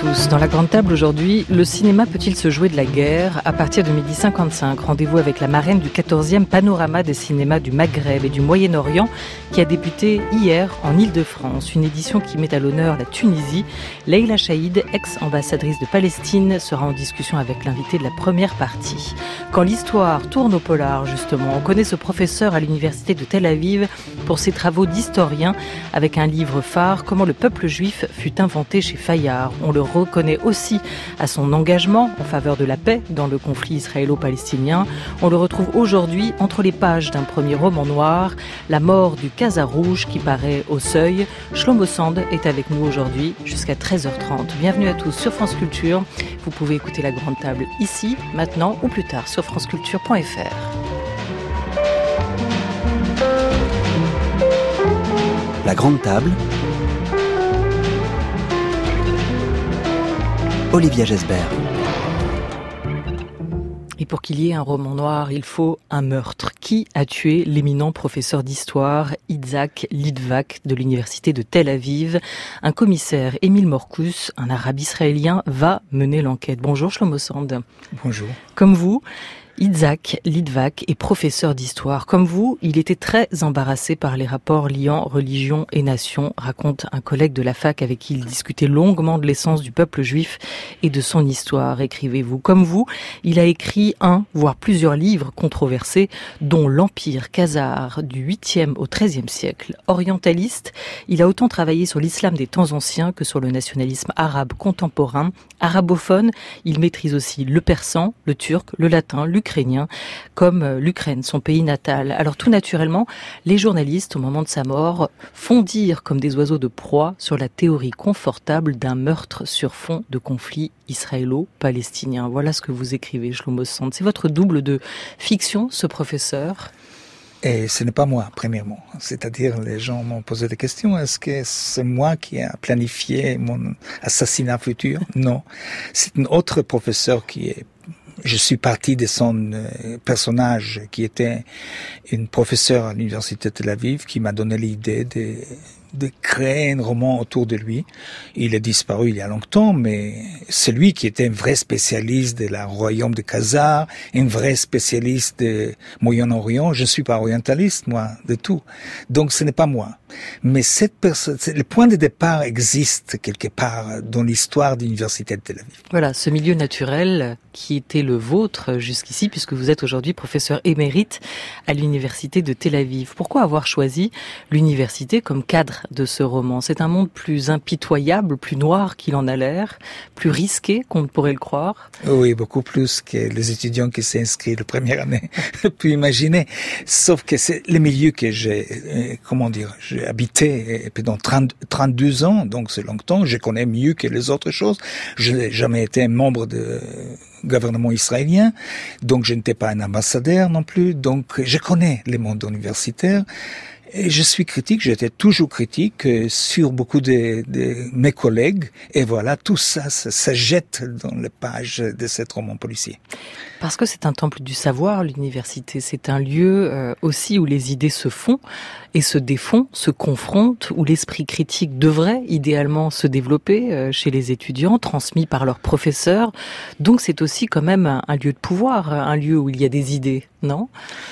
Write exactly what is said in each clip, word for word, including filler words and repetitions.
tous. Dans la grande table aujourd'hui, le cinéma peut-il se jouer de la guerre? À partir de midi cinquante-cinq, rendez-vous avec la marraine du quatorzième panorama des cinémas du Maghreb et du Moyen-Orient qui a débuté hier en Île-de-France. Une édition qui met à l'honneur la Tunisie. Leïla Chaïd, ex-ambassadrice de Palestine, sera en discussion avec l'invité de la première partie. Quand l'histoire tourne au polar, justement, on connaît ce professeur à l'université de Tel Aviv pour ses travaux d'historien avec un livre phare, Comment le peuple juif fut inventé chez Fayard. On le reconnaît aussi à son engagement en faveur de la paix dans le conflit israélo-palestinien. On le retrouve aujourd'hui entre les pages d'un premier roman noir, La mort du Khazar rouge qui paraît au seuil. Shlomo Sand est avec nous aujourd'hui jusqu'à treize heures trente. Bienvenue à tous sur France Culture. Vous pouvez écouter la grande table ici, maintenant ou plus tard sur franceculture point f r. La grande table. Olivia Gesbert. Et pour qu'il y ait un roman noir, il faut un meurtre. Qui a tué l'éminent professeur d'histoire Itzhak Litvak de l'université de Tel Aviv? Un commissaire, Émile Morkus, un arabe israélien, va mener l'enquête. Bonjour Shlomo Sand. Bonjour. Comme vous, Itzhak Litvak est professeur d'histoire. Comme vous, il était très embarrassé par les rapports liant religion et nation, raconte un collègue de la fac avec qui il discutait longuement de l'essence du peuple juif et de son histoire, écrivez-vous. Comme vous, il a écrit un, voire plusieurs livres controversés, dont l'Empire khazar du huitième au treizième siècle. Orientaliste, il a autant travaillé sur l'islam des temps anciens que sur le nationalisme arabe contemporain. Arabophone, il maîtrise aussi le persan, le turc, le latin, l'ukrainien, comme l'Ukraine, son pays natal. Alors tout naturellement, les journalistes, au moment de sa mort, fondirent comme des oiseaux de proie sur la théorie confortable d'un meurtre sur fond de conflit israélo-palestinien. Voilà ce que vous écrivez, Shlomo Sand. C'est votre double de fiction, ce professeur? Et ce n'est pas moi, premièrement. C'est-à-dire, les gens m'ont posé des questions. Est-ce que c'est moi qui ai planifié mon assassinat futur? Non. C'est un autre professeur qui est... Je suis parti de son euh, personnage qui était une professeure à l'université de Tel Aviv qui m'a donné l'idée de... de créer un roman autour de lui. Il est disparu il y a longtemps, mais c'est lui qui était un vrai spécialiste de la royaume de Khazar, un vrai spécialiste de Moyen-Orient. Je ne suis pas orientaliste, moi, de tout. Donc ce n'est pas moi. Mais cette personne, le point de départ existe quelque part dans l'histoire de l'université de Tel Aviv. Voilà, ce milieu naturel qui était le vôtre jusqu'ici, puisque vous êtes aujourd'hui professeur émérite à l'université de Tel Aviv. Pourquoi avoir choisi l'université comme cadre de ce roman? C'est un monde plus impitoyable, plus noir qu'il en a l'air, plus risqué qu'on ne pourrait le croire. Oui, beaucoup plus que les étudiants qui s'est inscrits la première année pu imaginer. Sauf que c'est le milieu que j'ai, comment dire, j'ai habité pendant trente, trente-deux ans, donc c'est longtemps. Je connais mieux que les autres choses. Je n'ai jamais été un membre de gouvernement israélien, donc je n'étais pas un ambassadeur non plus. Donc je connais le monde universitaire. Et je suis critique, j'étais toujours critique sur beaucoup de, de mes collègues. Et voilà, tout ça, ça, ça jette dans les pages de cet roman policier. Parce que c'est un temple du savoir, l'université. C'est un lieu euh, aussi où les idées se font et se défont, se confrontent, où l'esprit critique devrait idéalement se développer euh, chez les étudiants, transmis par leurs professeurs. Donc c'est aussi quand même un, un lieu de pouvoir, un lieu où il y a des idées, non ?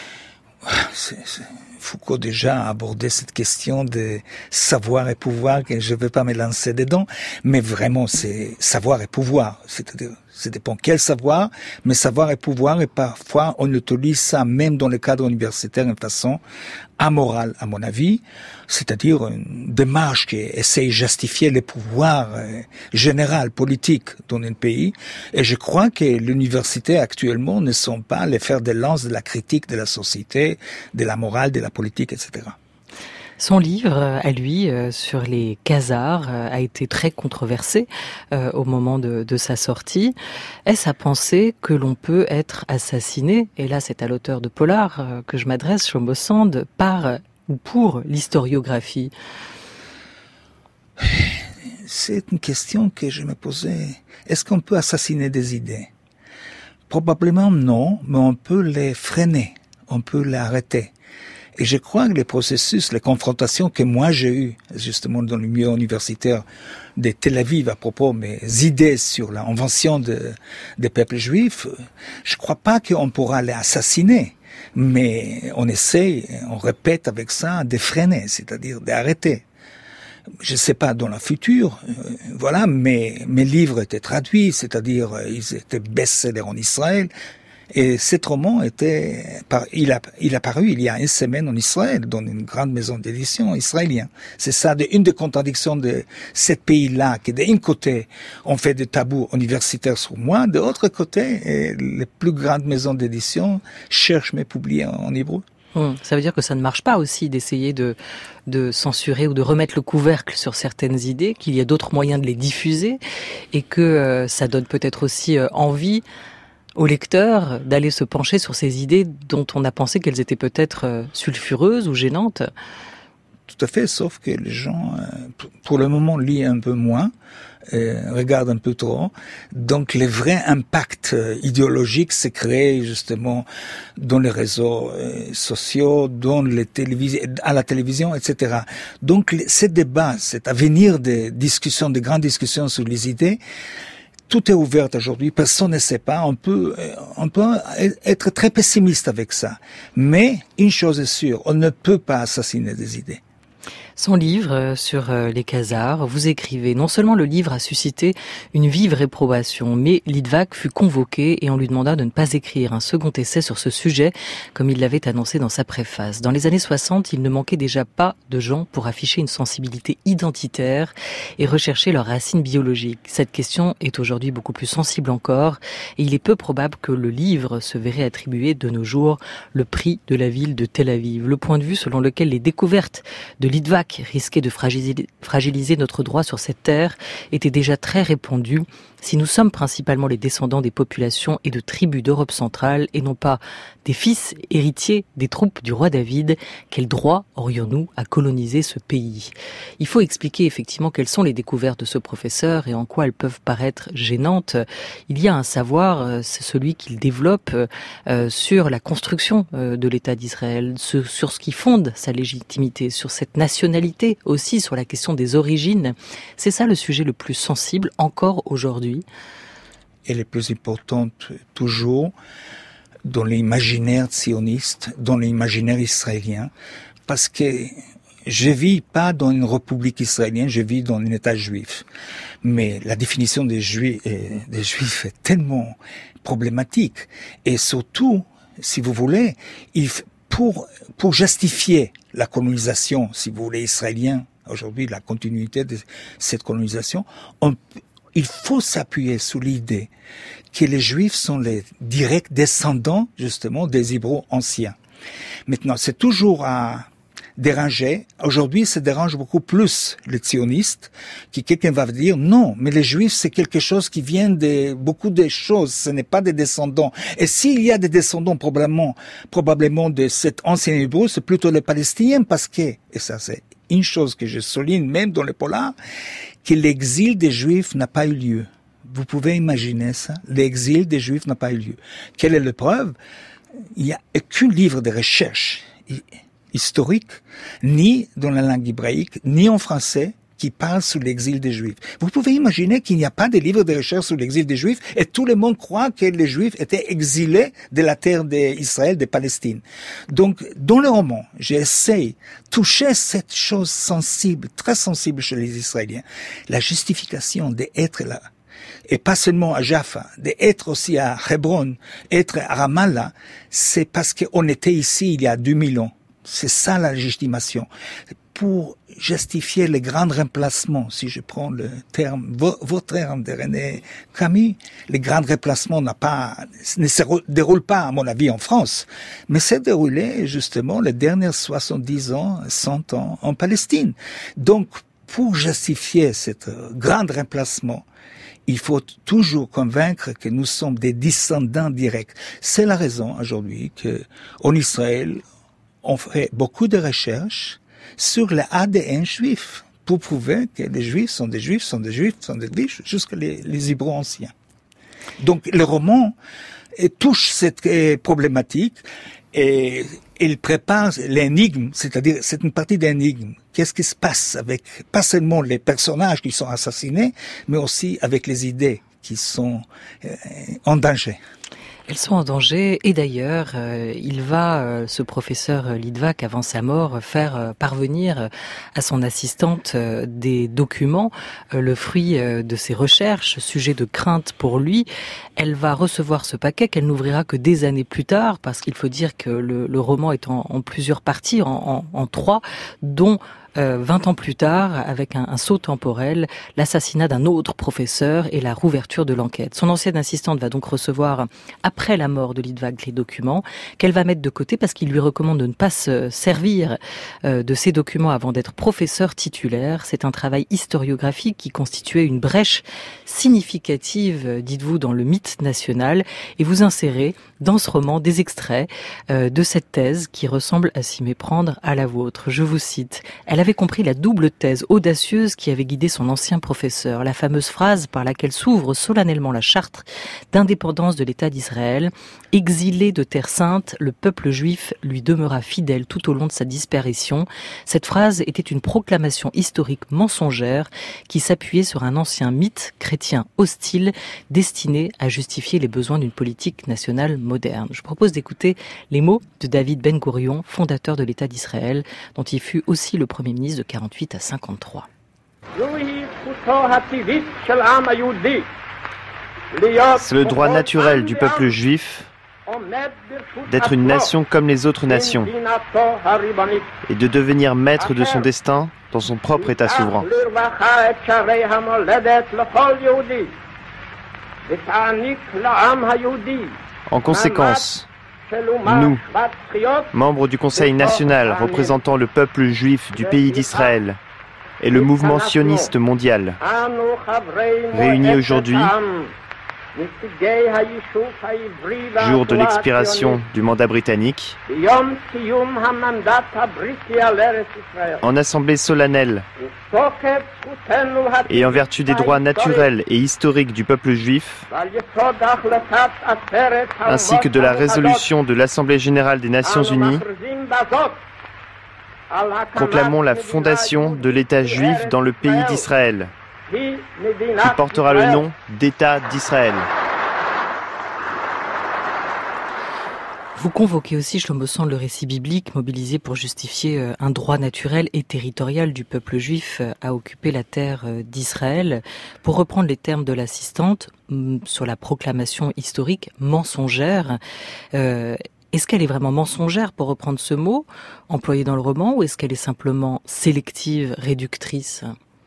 c'est, c'est... Foucault déjà a abordé cette question de savoir et pouvoir, que je ne vais pas me lancer dedans, mais vraiment c'est savoir et pouvoir, c'est-à-dire ça dépend quel savoir, mais savoir et pouvoir, et parfois on utilise ça même dans le cadre universitaire de façon amorale, à mon avis, c'est-à-dire une démarche qui essaie de justifier le pouvoir euh, général, politique dans un pays, et je crois que l'université actuellement ne sont pas les fers de lance de la critique de la société, de la morale, de la politique, et cetera. Son livre, à lui, euh, sur les Khazars, euh, a été très controversé euh, au moment de, de sa sortie. Est-ce à penser que l'on peut être assassiné, et là c'est à l'auteur de Polar euh, que je m'adresse, Shlomo Sand, par euh, ou pour l'historiographie? C'est une question que je me posais. Est-ce qu'on peut assassiner des idées? Probablement non, mais on peut les freiner, on peut les arrêter. Et je crois que les processus, les confrontations que moi j'ai eues, justement dans le milieu universitaire de Tel Aviv à propos de mes idées sur l'invention de, des peuples juifs, je crois pas qu'on pourra les assassiner. Mais on essaie, on répète avec ça, de freiner, c'est-à-dire d'arrêter. Je ne sais pas dans la future, euh, voilà, mais mes livres étaient traduits, c'est-à-dire euh, ils étaient best-sellers en Israël. Et cet roman était, il a, il a paru il y a une semaine en Israël, dans une grande maison d'édition israélienne. C'est ça, de, une des contradictions de ce pays-là, que d'un côté, on fait des tabous universitaires sur moi, de l'autre côté, les plus grandes maisons d'édition cherchent mes publier en, en hébreu. Hum, ça veut dire que ça ne marche pas aussi d'essayer de, de censurer ou de remettre le couvercle sur certaines idées, qu'il y a d'autres moyens de les diffuser, et que euh, ça donne peut-être aussi euh, envie au lecteur d'aller se pencher sur ces idées dont on a pensé qu'elles étaient peut-être sulfureuses ou gênantes. Tout à fait, sauf que les gens, pour le moment, lisent un peu moins, euh, regardent un peu trop. Donc, le vrai impact idéologique s'est créé justement dans les réseaux euh, sociaux, dans les télévisions, à la télévision, et cetera. Donc, ces débats, cet avenir des discussions, de grandes discussions sur les idées, tout est ouvert aujourd'hui, personne ne sait pas, on peut, on peut être très pessimiste avec ça. Mais, une chose est sûre, on ne peut pas assassiner des idées. Son livre sur les Khazars, vous écrivez, non seulement le livre a suscité une vive réprobation, mais Litvak fut convoqué et on lui demanda de ne pas écrire un second essai sur ce sujet, comme il l'avait annoncé dans sa préface. Dans les années soixante, il ne manquait déjà pas de gens pour afficher une sensibilité identitaire et rechercher leurs racines biologiques. Cette question est aujourd'hui beaucoup plus sensible encore et il est peu probable que le livre se verrait attribuer de nos jours le prix de la ville de Tel Aviv. Le point de vue selon lequel les découvertes de Litvak risquait de fragiliser notre droit sur cette terre était déjà très répandu. Si nous sommes principalement les descendants des populations et de tribus d'Europe centrale et non pas des fils héritiers des troupes du roi David, quel droit aurions-nous à coloniser ce pays ? Il faut expliquer effectivement quelles sont les découvertes de ce professeur et en quoi elles peuvent paraître gênantes. Il y a un savoir, c'est celui qu'il développe euh, sur la construction euh, de l'État d'Israël, ce, sur ce qui fonde sa légitimité, sur cette nationalité aussi, sur la question des origines. C'est ça le sujet le plus sensible encore aujourd'hui. Et les plus importantes toujours dans l'imaginaire sioniste, dans l'imaginaire israélien, parce que je vis pas dans une république israélienne, je vis dans un État juif. Mais la définition des juifs, des juifs est tellement problématique. Et surtout, si vous voulez, il, pour, pour justifier la colonisation, si vous voulez, israélienne, aujourd'hui, la continuité de cette colonisation, on il faut s'appuyer sur l'idée que les Juifs sont les directs descendants, justement, des Hébreux anciens. Maintenant, c'est toujours à déranger. Aujourd'hui, ça dérange beaucoup plus les sionistes, qui quelqu'un va dire, non, mais les Juifs, c'est quelque chose qui vient de beaucoup de choses, ce n'est pas des descendants. Et s'il y a des descendants, probablement, probablement de cet ancien Hébreu, c'est plutôt les Palestiniens, parce que, et ça c'est une chose que je souligne même dans les polars, que l'exil des Juifs n'a pas eu lieu. Vous pouvez imaginer ça? L'exil des Juifs n'a pas eu lieu. Quelle est la preuve? Il n'y a aucun livre de recherche historique, ni dans la langue hébraïque, ni en français, qui parle sur l'exil des Juifs. Vous pouvez imaginer qu'il n'y a pas de livre de recherche sur l'exil des Juifs et tout le monde croit que les Juifs étaient exilés de la terre d'Israël, de Palestine. Donc, dans le roman, j'essaie de toucher cette chose sensible, très sensible chez les Israéliens, la justification d'être là. Et pas seulement à Jaffa, d'être aussi à Hebron, être à Ramallah, c'est parce qu'on était ici il y a deux mille ans. C'est ça la légitimation. Pour justifier les grands remplacements, si je prends le terme, votre terme de René Camus, les grands remplacements n'a pas, ne se déroulent pas, à mon avis, en France, mais s'est déroulé, justement, les derniers soixante-dix ans, cent ans en Palestine. Donc, pour justifier ce grand remplacement, il faut toujours convaincre que nous sommes des descendants directs. C'est la raison, aujourd'hui, que, en Israël, on fait beaucoup de recherches sur le A D N juif pour prouver que les Juifs sont des Juifs, sont des Juifs, sont des Juifs, jusqu'à les, les Hébreux anciens. Donc le roman touche cette problématique Et il prépare l'énigme, c'est-à-dire c'est une partie d'énigme. Qu'est-ce qui se passe avec, pas seulement les personnages qui sont assassinés, mais aussi avec les idées qui sont euh, en danger. Elles sont en danger et d'ailleurs, euh, il va, euh, ce professeur Litvak, avant sa mort, faire euh, parvenir euh, à son assistante euh, des documents, euh, le fruit euh, de ses recherches, sujet de crainte pour lui. Elle va recevoir ce paquet qu'elle n'ouvrira que des années plus tard, parce qu'il faut dire que le, le roman est en, en plusieurs parties, en, en, en trois, dont Euh, vingt ans plus tard, avec un, un saut temporel, l'assassinat d'un autre professeur et la rouverture de l'enquête. Son ancienne assistante va donc recevoir, après la mort de Litvak, les documents qu'elle va mettre de côté parce qu'il lui recommande de ne pas se servir euh, de ces documents avant d'être professeur titulaire. C'est un travail historiographique qui constituait une brèche significative, dites-vous, dans le mythe national, et vous insérez dans ce roman des extraits euh, de cette thèse qui ressemble à s'y méprendre à la vôtre. Je vous cite. Elle avait compris la double thèse audacieuse qui avait guidé son ancien professeur, la fameuse phrase par laquelle s'ouvre solennellement la charte d'indépendance de l'État d'Israël. Exilé de Terre Sainte, le peuple juif lui demeura fidèle tout au long de sa disparition. Cette phrase était une proclamation historique mensongère qui s'appuyait sur un ancien mythe chrétien hostile destiné à justifier les besoins d'une politique nationale moderne. Je propose d'écouter les mots de David Ben Gourion, fondateur de l'État d'Israël, dont il fut aussi le premier ministre de quarante-huit à cinquante-trois. C'est le droit naturel du peuple juif d'être une nation comme les autres nations et de devenir maître de son destin dans son propre État souverain. En conséquence, nous, membres du Conseil national représentant le peuple juif du pays d'Israël et le mouvement sioniste mondial, réunis aujourd'hui, jour de l'expiration du mandat britannique, en assemblée solennelle et en vertu des droits naturels et historiques du peuple juif, ainsi que de la résolution de l'Assemblée générale des Nations unies, proclamons la fondation de l'État juif dans le pays d'Israël, qui portera le nom d'État d'Israël. Vous convoquez aussi, Shlomo Sand, le récit biblique mobilisé pour justifier un droit naturel et territorial du peuple juif à occuper la terre d'Israël. Pour reprendre les termes de l'assistante sur la proclamation historique mensongère, euh, est-ce qu'elle est vraiment mensongère, pour reprendre ce mot, employé dans le roman, ou est-ce qu'elle est simplement sélective, réductrice ?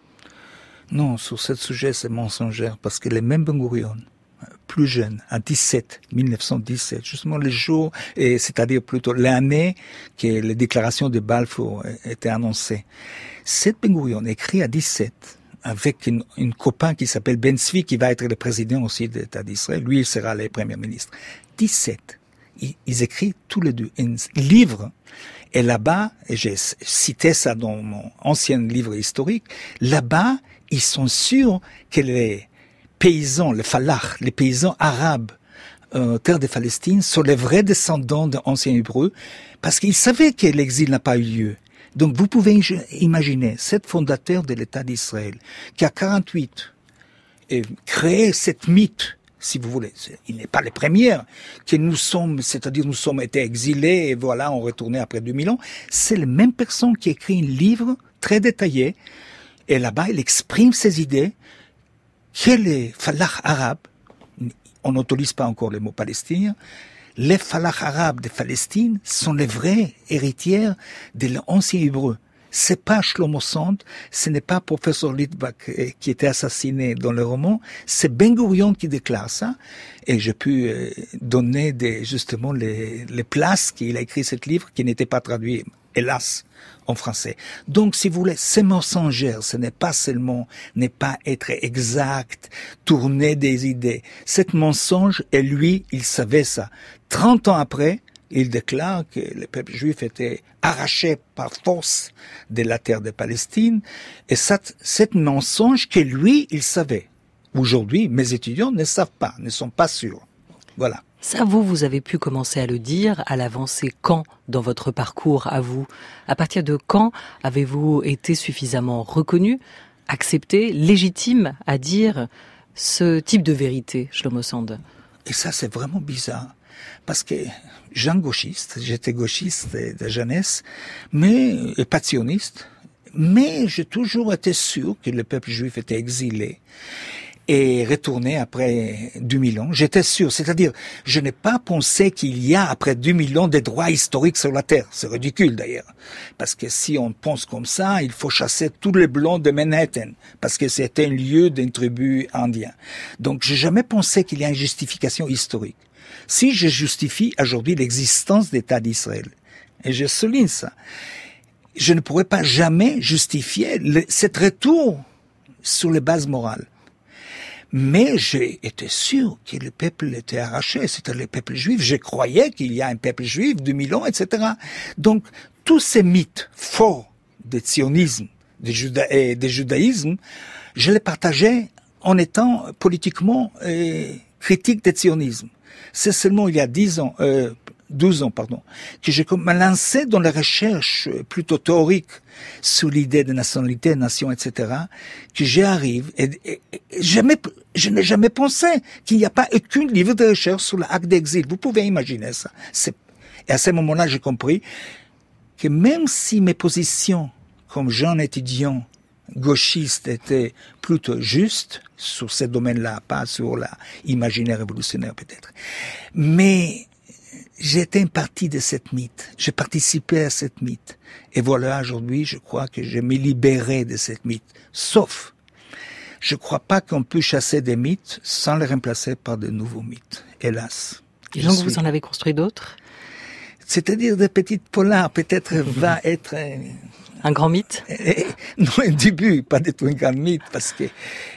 Non, sur ce sujet, c'est mensongère, parce que les mêmes Ben Gourion, plus jeune, à dix-sept, mille neuf cent dix-sept, justement le jour, et c'est-à-dire plutôt l'année que les déclarations de Balfour étaient annoncées. Cette Ben Gourion écrit à dix-sept, avec une, une copain qui s'appelle Ben Zvi, qui va être le président aussi de l'État d'Israël. Lui, il sera le premier ministre. dix-sept. Ils, ils écrivent tous les deux un livre. Et là-bas, et j'ai cité ça dans mon ancien livre historique, là-bas, ils sont sûrs que les paysans, les falach, les paysans arabes, euh, terre de Palestine, sont les vrais descendants d'anciens Hébreux, parce qu'ils savaient que l'exil n'a pas eu lieu. Donc vous pouvez imaginer, cet fondateur de l'État d'Israël, qui a quarante-huit, et créé cette mythe, si vous voulez, il n'est pas le premier, que nous sommes, c'est-à-dire nous sommes été exilés, et voilà, on retournait après deux mille ans. C'est la même personne qui écrit un livre très détaillé, et là-bas, il exprime ses idées, que les falach arabes, on n'autorise pas encore le mot palestinien, les falach arabes de Palestine sont les vrais héritiers de l'ancien hébreu. C'est pas Shlomo Sand, ce n'est pas professeur Litvak qui était assassiné dans le roman, c'est Ben Gourion qui déclare ça, et je peux donner des, justement les, les places qu'il a écrit ce livre qui n'était pas traduit, hélas, en français. Donc, si vous voulez, c'est mensongère, ce n'est pas seulement, n'est pas être exact, tourner des idées. Cet mensonge, et lui, il savait ça. Trente ans après, il déclare que le peuple juif était arraché par force de la terre de Palestine, et cette, cette mensonge que lui, il savait. Aujourd'hui, mes étudiants ne savent pas, ne sont pas sûrs. Voilà. Ça, vous, vous avez pu commencer à le dire, à l'avancer quand dans votre parcours à vous? À partir de quand avez-vous été suffisamment reconnu, accepté, légitime à dire ce type de vérité, Shlomo Sand? Et ça, c'est vraiment bizarre. Parce que, jeune gauchiste, j'étais gauchiste de, de jeunesse, mais, et pas sioniste, mais j'ai toujours été sûr que le peuple juif était exilé et retourné après deux mille ans. J'étais sûr, c'est-à-dire, je n'ai pas pensé qu'il y a, après deux mille ans, des droits historiques sur la terre. C'est ridicule, d'ailleurs. Parce que si on pense comme ça, il faut chasser tous les blancs de Manhattan, parce que c'était un lieu d'une tribu indienne. Donc, j'ai jamais pensé qu'il y a une justification historique. Si je justifie aujourd'hui l'existence d'État d'Israël, et je souligne ça, je ne pourrais pas jamais justifier le, cet retour sur les bases morales. Mais j'ai été sûr que le peuple était arraché, c'était le peuple juif. Je croyais qu'il y a un peuple juif, deux mille ans, et cetera. Donc, tous ces mythes forts de sionisme, de, juda- et de judaïsme, je les partageais en étant politiquement euh, critique du sionisme. C'est seulement il y a dix ans, euh, douze ans, pardon, que j'ai me lancé dans la recherche plutôt théorique sur l'idée de nationalité, nation, et cetera, que j'y arrive et, et, et jamais, je n'ai jamais pensé qu'il n'y a pas aucun livre de recherche sur l'acte d'exil. Vous pouvez imaginer ça. C'est, et à ce moment-là, j'ai compris que même si mes positions comme jeune étudiant gauchiste étaient plutôt justes sur ce domaine-là, pas sur l'imaginaire révolutionnaire peut-être, mais j'étais une partie de cette mythe. J'ai participé à cette mythe. Et voilà, aujourd'hui, je crois que je me libérais de cette mythe. Sauf, je crois pas qu'on peut chasser des mythes sans les remplacer par de nouveaux mythes. Hélas. Et donc, vous en avez construit d'autres? C'est-à-dire des petites polars, peut-être va être... Un grand mythe? Et, non, un début, pas du tout un grand mythe, parce que,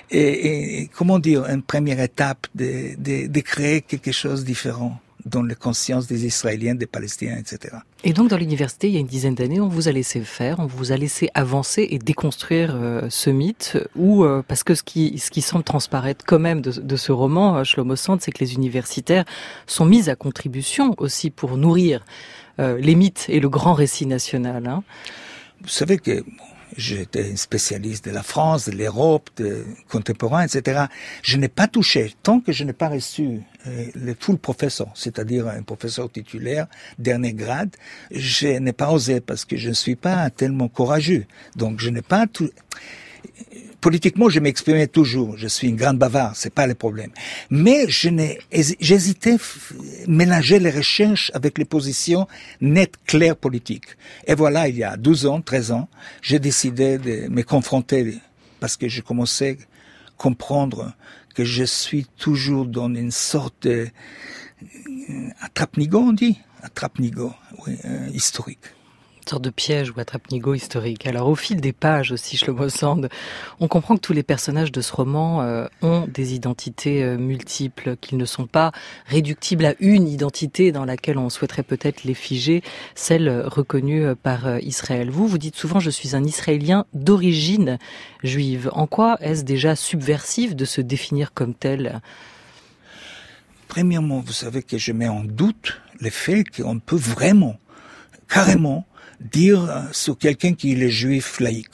et, et, comment dire, une première étape de, de, de créer quelque chose de différent dans la conscience des Israéliens, des Palestiniens, et cetera. Et donc, dans l'université, il y a une dizaine d'années, on vous a laissé faire, on vous a laissé avancer et déconstruire euh, ce mythe, ou euh, parce que ce qui, ce qui semble transparaître quand même de, de ce roman, euh, Shlomo Sand, c'est que les universitaires sont mis à contribution aussi pour nourrir euh, les mythes et le grand récit national, hein. Vous savez que bon, j'étais spécialiste de la France, de l'Europe, de contemporain, et cetera. Je n'ai pas touché, tant que je n'ai pas reçu euh, le full professeur, c'est-à-dire un professeur titulaire, dernier grade, je n'ai pas osé parce que je ne suis pas tellement courageux. Donc je n'ai pas tout... Politiquement, je m'exprimais toujours. Je suis une grande bavarde, c'est pas le problème. Mais je n'ai, j'hésitais à mélanger les recherches avec les positions nettes, claires politiques. Et voilà, il y a douze ans, treize ans, j'ai décidé de me confronter parce que je commençais à comprendre que je suis toujours dans une sorte de attrape-nigo, on dit? Attrape-nigo, oui, euh, historique. Une sorte de piège ou attrape-nigo historique. Alors, au fil des pages aussi, Shlomo Sand, on comprend que tous les personnages de ce roman euh, ont des identités euh, multiples, qu'ils ne sont pas réductibles à une identité dans laquelle on souhaiterait peut-être les figer, celle reconnue par euh, Israël. Vous, vous dites souvent « je suis un Israélien d'origine juive ». En quoi est-ce déjà subversif de se définir comme tel ? Premièrement, vous savez que je mets en doute le fait qu'on peut vraiment, carrément, dire sur quelqu'un qui est juif laïque.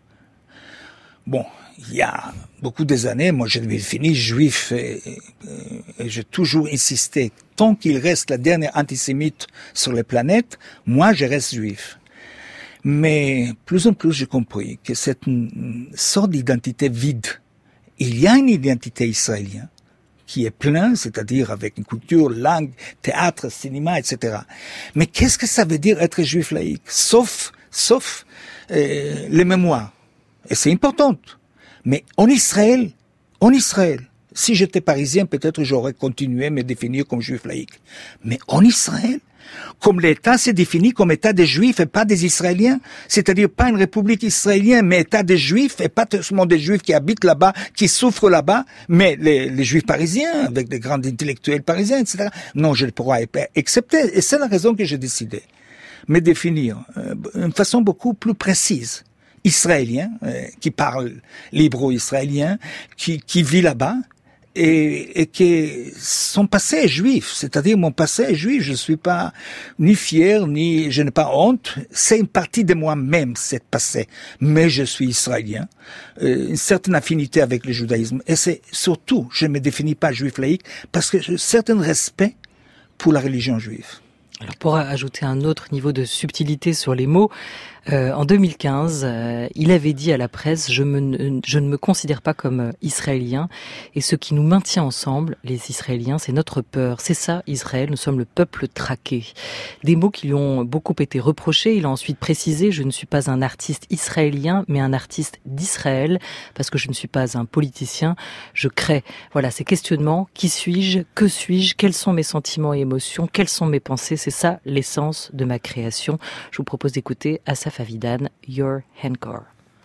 Bon, il y a beaucoup des années, moi je me définis juif et, et, et j'ai toujours insisté, tant qu'il reste la dernière antisémite sur la planète, moi je reste juif. Mais plus en plus j'ai compris que cette sorte d'identité vide, il y a une identité israélienne qui est plein, c'est-à-dire avec une culture, langue, théâtre, cinéma, et cetera. Mais qu'est-ce que ça veut dire être juif laïque? Sauf, sauf euh, les mémoires. Et c'est important. Mais en Israël, en Israël, si j'étais parisien, peut-être j'aurais continué à me définir comme juif laïque. Mais en Israël, comme l'État s'est défini comme État des Juifs et pas des Israéliens, c'est-à-dire pas une république israélienne, mais État des Juifs, et pas seulement des Juifs qui habitent là-bas, qui souffrent là-bas, mais les, les Juifs parisiens, avec des grands intellectuels parisiens, et cetera. Non, je ne pourrais pas accepter, et c'est la raison que j'ai décidé. Me définir euh, d'une façon beaucoup plus précise. Israélien, euh, qui parle l'hébreu israélien, qui, qui vit là-bas, et, et que son passé est juif, c'est-à-dire mon passé est juif, je ne suis pas ni fier, ni je n'ai pas honte, c'est une partie de moi-même, cette passé, mais je suis israélien, euh, une certaine affinité avec le judaïsme, et c'est surtout, je ne me définis pas juif laïque, parce que j'ai un certain respect pour la religion juive. Alors pour ajouter un autre niveau de subtilité sur les mots, euh, en deux mille quinze, euh, il avait dit à la presse « Je, me, je ne me considère pas comme israélien et ce qui nous maintient ensemble, les Israéliens, c'est notre peur. C'est ça, Israël, nous sommes le peuple traqué. » Des mots qui lui ont beaucoup été reprochés. Il a ensuite précisé « Je ne suis pas un artiste israélien, mais un artiste d'Israël parce que je ne suis pas un politicien, je crée. » Voilà, ces questionnements. Qui suis-je? Que suis-je? Quels sont mes sentiments et émotions? Quelles sont mes pensées? C'est ça l'essence de ma création. Je vous propose d'écouter Asaf Avidan, Your Handcore.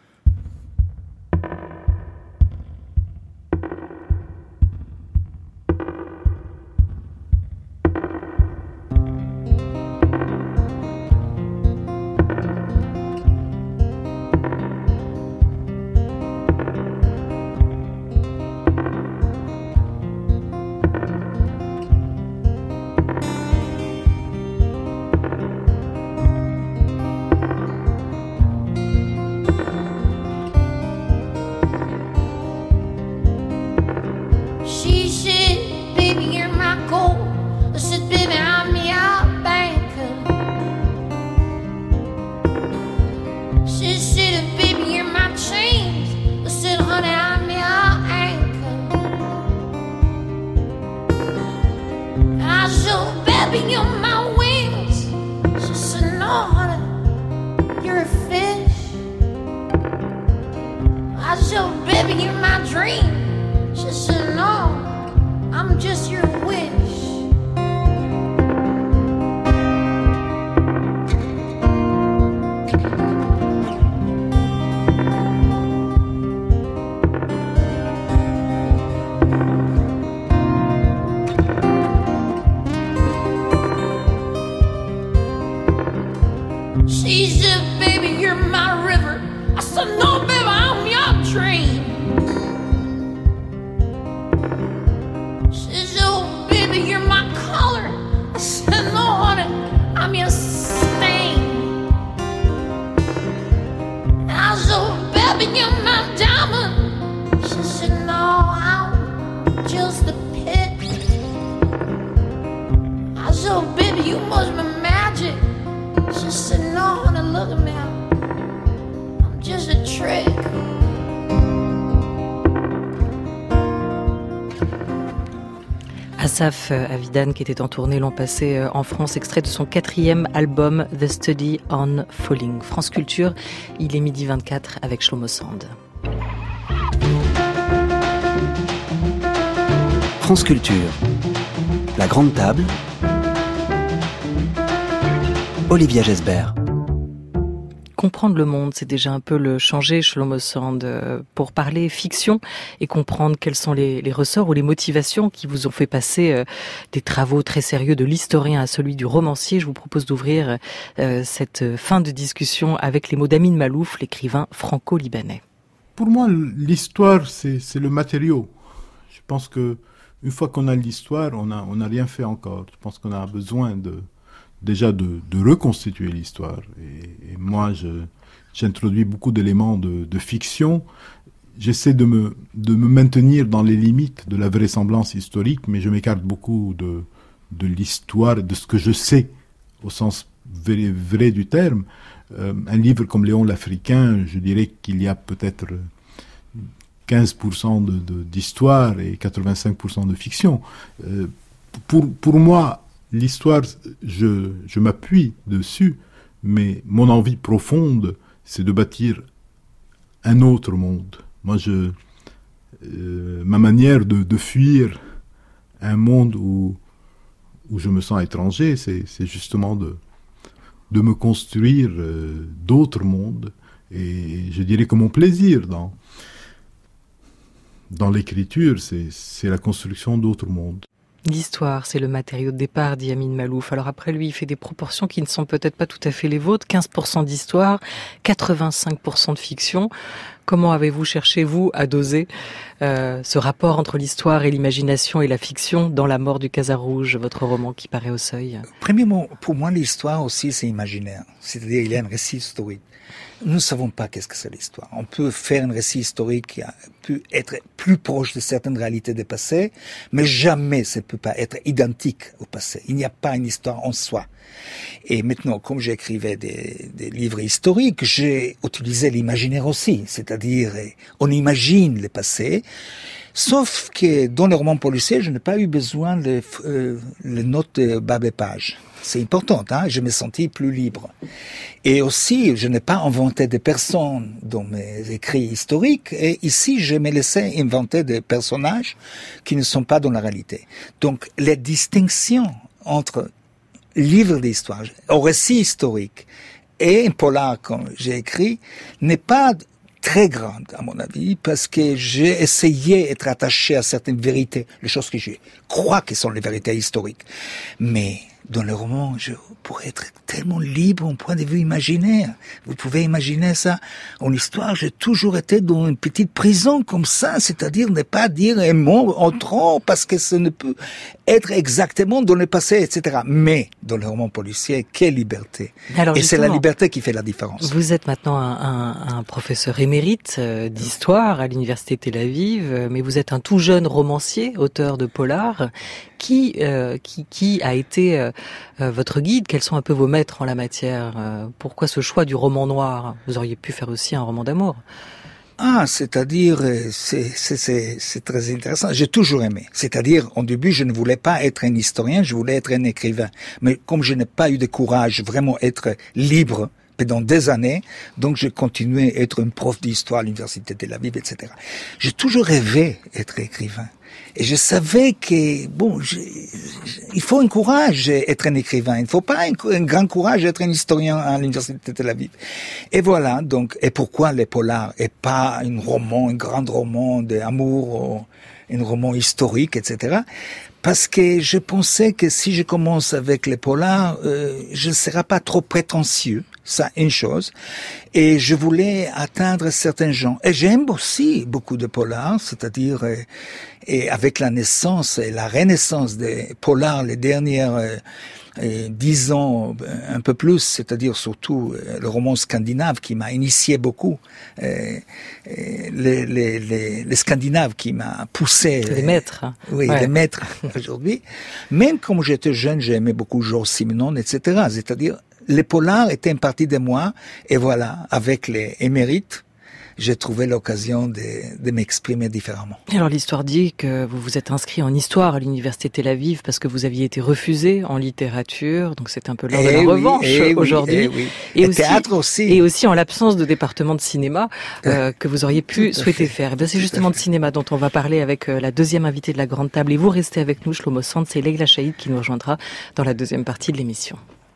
Asaf Avidan, qui était en tournée l'an passé en France, extrait de son quatrième album The Study on Falling. France Culture, il est midi vingt-quatre avec Shlomo Sand. France Culture, la grande table, Olivia Gesbert. Comprendre le monde, c'est déjà un peu le changer, Shlomo Sand, pour parler fiction et comprendre quels sont les, les ressorts ou les motivations qui vous ont fait passer euh, des travaux très sérieux de l'historien à celui du romancier. Je vous propose d'ouvrir euh, cette fin de discussion avec les mots d'Amin Malouf, l'écrivain franco-libanais. Pour moi, l'histoire, c'est, c'est le matériau. Je pense que une fois qu'on a l'histoire, on a, on n'a rien fait encore. Je pense qu'on a besoin de déjà de, de reconstituer l'histoire. Et, et moi, je, j'introduis beaucoup d'éléments de, de fiction. J'essaie de me, de me maintenir dans les limites de la vraisemblance historique, mais je m'écarte beaucoup de, de l'histoire, de ce que je sais, au sens vrai, vrai du terme. Euh, un livre comme Léon l'Africain, je dirais qu'il y a peut-être quinze pour cent de, de, d'histoire et quatre-vingt-cinq pour cent de fiction. Euh, pour, pour moi, l'histoire, je, je m'appuie dessus, mais mon envie profonde, c'est de bâtir un autre monde. Moi, je, euh, ma manière de, de fuir un monde où, où je me sens étranger, c'est, c'est justement de, de me construire euh, d'autres mondes. Et je dirais que mon plaisir dans, dans l'écriture, c'est, c'est la construction d'autres mondes. L'histoire, c'est le matériau de départ, dit Amin Malouf. Alors après, lui, il fait des proportions qui ne sont peut-être pas tout à fait les vôtres. quinze pour cent d'histoire, quatre-vingt-cinq pour cent de fiction. Comment avez-vous cherché, vous, à doser euh, ce rapport entre l'histoire et l'imagination et la fiction dans La mort du Khazar rouge, votre roman qui paraît au Seuil? Premièrement, pour moi, l'histoire aussi, c'est imaginaire. C'est-à-dire, il y a un récit historique. Nous ne savons pas qu'est-ce que c'est l'histoire. On peut faire un récit historique qui a pu être plus proche de certaines réalités du passé, mais jamais ça ne peut pas être identique au passé. Il n'y a pas une histoire en soi. Et maintenant, comme j'écrivais des, des livres historiques, j'ai utilisé l'imaginaire aussi. C'est-à-dire, on imagine le passé, sauf que dans les romans policiers, je n'ai pas eu besoin de euh, les notes de bas de page. C'est important, hein, je me sentis plus libre. Et aussi, je n'ai pas inventé des personnes dans mes écrits historiques, et ici, je me laissais inventer des personnages qui ne sont pas dans la réalité. Donc, les distinctions entre livre d'histoire, au récit historique, et un polar, comme j'ai écrit, n'est pas très grande, à mon avis, parce que j'ai essayé d'être attaché à certaines vérités, les choses que je crois que sont les vérités historiques. Mais dans le roman, je pourrais être tellement libre en point de vue imaginaire. Vous pouvez imaginer ça. En histoire, j'ai toujours été dans une petite prison comme ça, c'est-à-dire ne pas dire un mot en trop parce que ça ne peut être exactement dans le passé, et cetera. Mais dans le roman policier, quelle liberté. Alors, et c'est la liberté qui fait la différence. Vous êtes maintenant un, un, un professeur émérite euh, d'histoire à l'université Tel Aviv, euh, mais vous êtes un tout jeune romancier, auteur de polar. Qui, euh, qui, qui a été euh, euh, votre guide? Quels sont un peu vos maîtres en la matière? euh, Pourquoi ce choix du roman noir? Vous auriez pu faire aussi un roman d'amour. Ah, c'est-à-dire, c'est, c'est, c'est, c'est très intéressant. J'ai toujours aimé. C'est-à-dire, au début, je ne voulais pas être un historien, je voulais être un écrivain. Mais comme je n'ai pas eu de courage vraiment être libre pendant des années, donc j'ai continué à être un prof d'histoire à l'université de Tel Aviv, et cetera. J'ai toujours rêvé d'être écrivain. Et je savais que, bon, je, je, il faut un courage être un écrivain. Il ne faut pas un, un grand courage être un historien à l'université de Tel Aviv. Et voilà, donc, et pourquoi les polars et pas un roman, un grand roman d'amour, un roman historique, et cetera. Parce que je pensais que si je commence avec les polars, euh, je ne serai pas trop prétentieux. Ça, une chose. Et je voulais atteindre certains gens. Et j'aime aussi beaucoup de polars, c'est-à-dire, euh, et avec la naissance et la renaissance des polars les dernières euh, euh, dix ans, un peu plus, c'est-à-dire surtout euh, le roman scandinave qui m'a initié beaucoup, euh, euh, les, les, les, les Scandinaves qui m'a poussé. Les maîtres. Euh, oui, ouais. Les maîtres aujourd'hui. Même quand j'étais jeune, j'aimais beaucoup Georges Simenon, et cetera. C'est-à-dire, les polars étaient une partie de moi, et voilà, avec les émérites, j'ai trouvé l'occasion de, de m'exprimer différemment. Alors l'histoire dit que vous vous êtes inscrit en histoire à l'université Tel Aviv parce que vous aviez été refusé en littérature, donc c'est un peu l'heure de la oui, revanche et aujourd'hui. Oui, et, et, et aussi, théâtre aussi. Et aussi en l'absence de département de cinéma euh, que vous auriez pu souhaiter fait. faire. Et bien, c'est justement de cinéma dont on va parler avec euh, la deuxième invitée de la Grande Table. Et vous restez avec nous, Shlomo Sand, c'est Leila Chaïd qui nous rejoindra dans la deuxième partie de l'émission.